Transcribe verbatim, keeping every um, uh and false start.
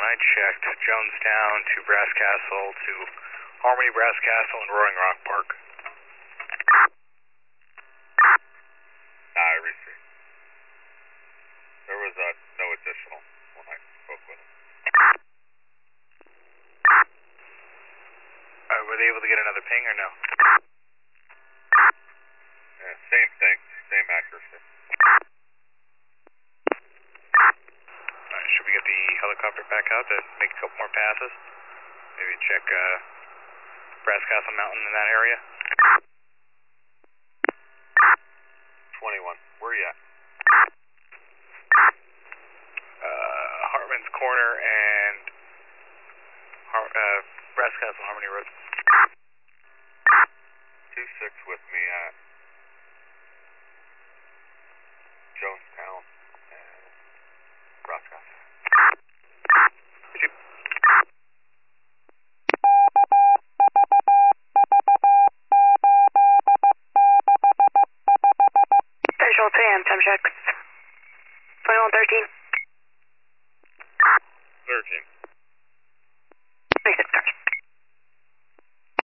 I checked Jonestown to Brass Castle to Harmony, Brass Castle, and Roaring Rock Park. I received. There was uh, no additional when I spoke with him. Uh, were they able to get another ping or no? Yeah, same thing, same accuracy. Alright, should we get the helicopter back out to make a couple more passes? Maybe check uh, Brass Castle Mountain in that area? twenty-one, where you at? Uh, Hartman's Corner and Har- uh, Brass Castle Harmony Road. two six with me at Jonestown and Brass Castle. Visual three M, time check. twenty-one thirteen.